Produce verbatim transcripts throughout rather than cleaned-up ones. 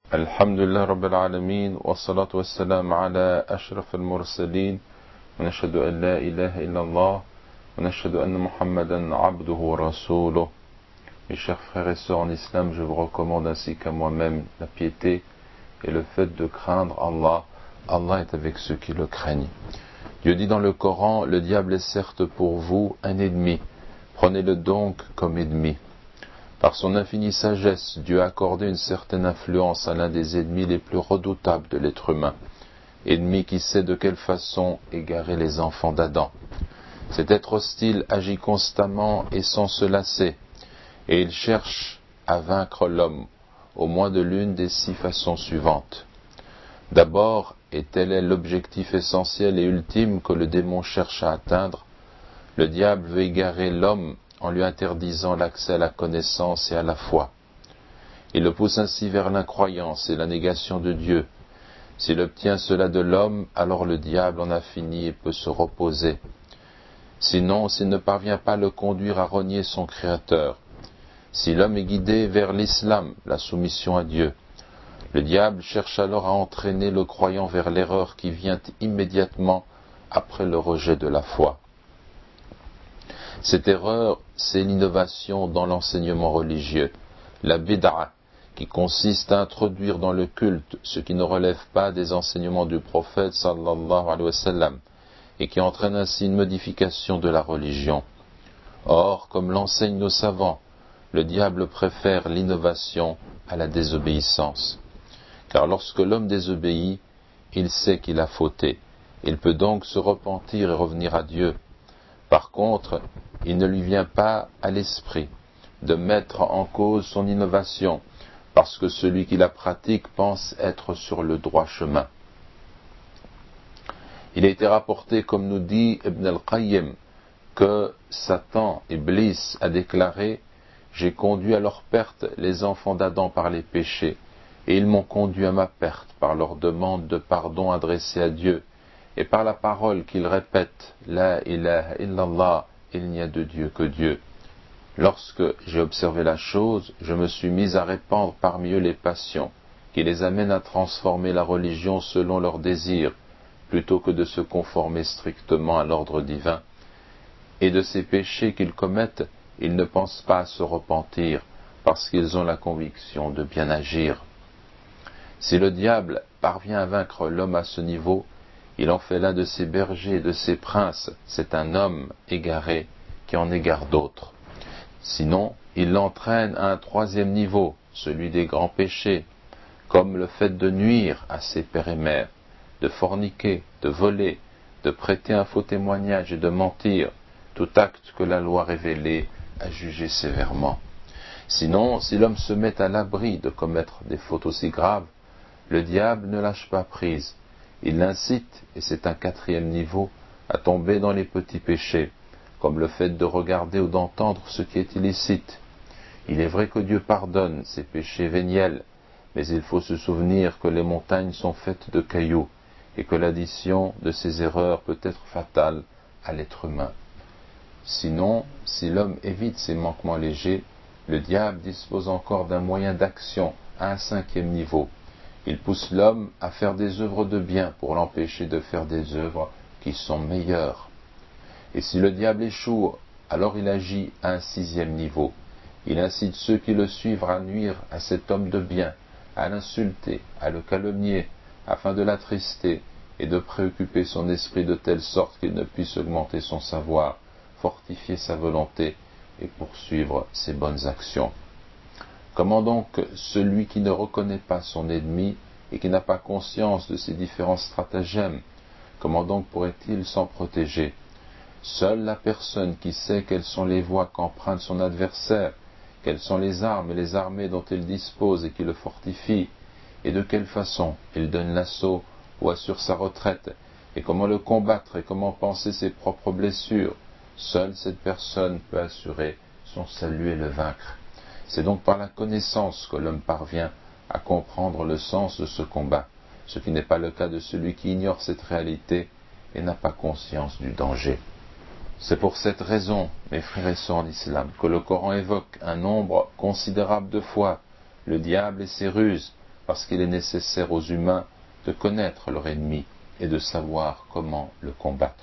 الحمد لله رب العالمين والصلاة والسلام على أشرف المرسلين ونشهد أن لا إله إلا الله ونشهد أن محمدا عبده ورسوله. Mes chers frères et sœurs en islam, je vous recommande ainsi qu'à moi-même la piété et le fait de craindre Allah. Allah est avec ceux qui le craignent. Dieu dit dans le Coran, le diable est certes pour vous un ennemi, prenez-le donc comme ennemi. Par son infinie sagesse, Dieu a accordé une certaine influence à l'un des ennemis les plus redoutables de l'être humain, ennemi qui sait de quelle façon égarer les enfants d'Adam. Cet être hostile agit constamment et sans se lasser, et il cherche à vaincre l'homme, au moins de l'une des six façons suivantes. D'abord, et tel est l'objectif essentiel et ultime que le démon cherche à atteindre, le diable veut égarer l'homme en lui interdisant l'accès à la connaissance et à la foi. Il le pousse ainsi vers l'incroyance et la négation de Dieu. S'il obtient cela de l'homme, alors le diable en a fini et peut se reposer. Sinon, s'il ne parvient pas à le conduire à renier son Créateur, si l'homme est guidé vers l'islam, la soumission à Dieu, le diable cherche alors à entraîner le croyant vers l'erreur qui vient immédiatement après le rejet de la foi. Cette erreur, c'est l'innovation dans l'enseignement religieux, la bid'a, qui consiste à introduire dans le culte ce qui ne relève pas des enseignements du prophète sallallahu alayhi wa sallam, et qui entraîne ainsi une modification de la religion. Or, comme l'enseignent nos savants, le diable préfère l'innovation à la désobéissance. Car lorsque l'homme désobéit, il sait qu'il a fauté. Il peut donc se repentir et revenir à Dieu. Par contre, il ne lui vient pas à l'esprit de mettre en cause son innovation, parce que celui qui la pratique pense être sur le droit chemin. Il a été rapporté, comme nous dit Ibn al-Qayyim, que Satan, Iblis, a déclaré « J'ai conduit à leur perte les enfants d'Adam par les péchés, et ils m'ont conduit à ma perte par leur demande de pardon adressée à Dieu, et par la parole qu'ils répètent « La ilaha illallah » il n'y a de Dieu que Dieu. Lorsque j'ai observé la chose, je me suis mis à répandre parmi eux les passions, qui les amènent à transformer la religion selon leurs désirs, plutôt que de se conformer strictement à l'ordre divin. Et de ces péchés qu'ils commettent, ils ne pensent pas à se repentir, parce qu'ils ont la conviction de bien agir. Si le diable parvient à vaincre l'homme à ce niveau, il en fait l'un de ses bergers et de ses princes, c'est un homme égaré qui en égare d'autres. Sinon, il l'entraîne à un troisième niveau, celui des grands péchés, comme le fait de nuire à ses pères et mères, de forniquer, de voler, de prêter un faux témoignage et de mentir, tout acte que la loi révélée a jugé sévèrement. Sinon, si l'homme se met à l'abri de commettre des fautes aussi graves, le diable ne lâche pas prise. Il l'incite, et c'est un quatrième niveau, à tomber dans les petits péchés, comme le fait de regarder ou d'entendre ce qui est illicite. Il est vrai que Dieu pardonne ces péchés véniels, mais il faut se souvenir que les montagnes sont faites de cailloux, et que l'addition de ces erreurs peut être fatale à l'être humain. Sinon, si l'homme évite ces manquements légers, le diable dispose encore d'un moyen d'action à un cinquième niveau. Il pousse l'homme à faire des œuvres de bien pour l'empêcher de faire des œuvres qui sont meilleures. Et si le diable échoue, alors il agit à un sixième niveau. Il incite ceux qui le suivent à nuire à cet homme de bien, à l'insulter, à le calomnier, afin de l'attrister et de préoccuper son esprit de telle sorte qu'il ne puisse augmenter son savoir, fortifier sa volonté et poursuivre ses bonnes actions. Comment donc celui qui ne reconnaît pas son ennemi et qui n'a pas conscience de ses différents stratagèmes, comment donc pourrait-il s'en protéger? Seule la personne qui sait quelles sont les voies qu'emprunte son adversaire, quelles sont les armes et les armées dont il dispose et qui le fortifient, et de quelle façon il donne l'assaut ou assure sa retraite, et comment le combattre et comment penser ses propres blessures, seule cette personne peut assurer son salut et le vaincre. C'est donc par la connaissance que l'homme parvient à comprendre le sens de ce combat, ce qui n'est pas le cas de celui qui ignore cette réalité et n'a pas conscience du danger. C'est pour cette raison, mes frères et sœurs en islam, que le Coran évoque un nombre considérable de fois le diable et ses ruses, parce qu'il est nécessaire aux humains de connaître leur ennemi et de savoir comment le combattre.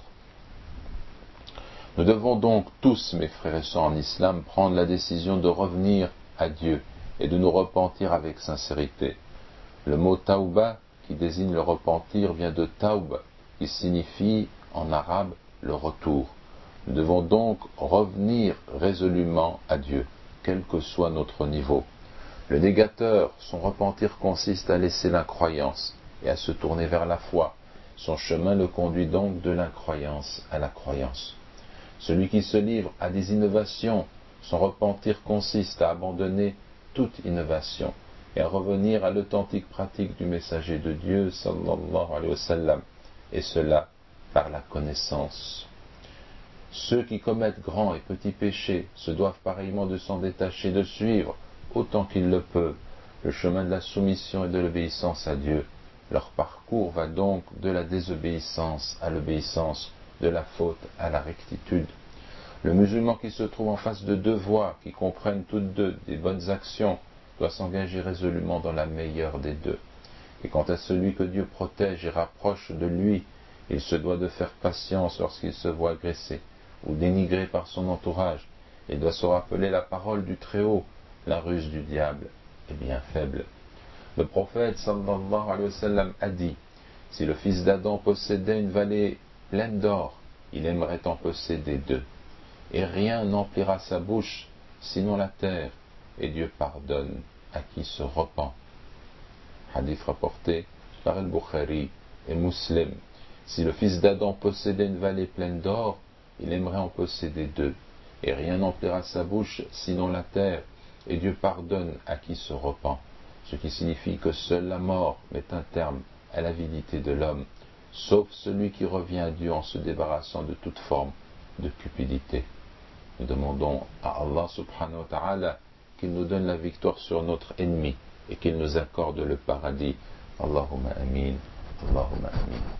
Nous devons donc tous, mes frères et sœurs en islam, prendre la décision de revenir à Dieu et de nous repentir avec sincérité. Le mot tauba, qui désigne le repentir, vient de taub, qui signifie en arabe le retour. Nous devons donc revenir résolument à Dieu, quel que soit notre niveau. Le négateur, son repentir consiste à laisser l'incroyance et à se tourner vers la foi. Son chemin le conduit donc de l'incroyance à la croyance. Celui qui se livre à des innovations, son repentir consiste à abandonner toute innovation et à revenir à l'authentique pratique du messager de Dieu, sallallahu alayhi wa sallam, et cela par la connaissance. Ceux qui commettent grands et petits péchés se doivent pareillement de s'en détacher, de suivre, autant qu'ils le peuvent, le chemin de la soumission et de l'obéissance à Dieu. Leur parcours va donc de la désobéissance à l'obéissance, de la faute à la rectitude. Le musulman qui se trouve en face de deux voies, qui comprennent toutes deux des bonnes actions, doit s'engager résolument dans la meilleure des deux. Et quant à celui que Dieu protège et rapproche de lui, il se doit de faire patience lorsqu'il se voit agressé ou dénigré par son entourage, et doit se rappeler la parole du Très-Haut: la ruse du diable est bien faible. Le prophète sallallahu alayhi wa sallam a dit: si le fils d'Adam possédait une vallée pleine d'or, il aimerait en posséder deux. Et rien n'emplira sa bouche, sinon la terre, et Dieu pardonne à qui se repent. Hadith rapporté par Al-Bukhari et Muslim. Si le fils d'Adam possédait une vallée pleine d'or, il aimerait en posséder deux. Et rien n'emplira sa bouche, sinon la terre, et Dieu pardonne à qui se repent. Ce qui signifie que seule la mort met un terme à l'avidité de l'homme, sauf celui qui revient à Dieu en se débarrassant de toute forme de cupidité. Nous demandons à Allah subhanahu wa ta'ala qu'il nous donne la victoire sur notre ennemi et qu'il nous accorde le paradis. Allahumma amin, Allahumma amin.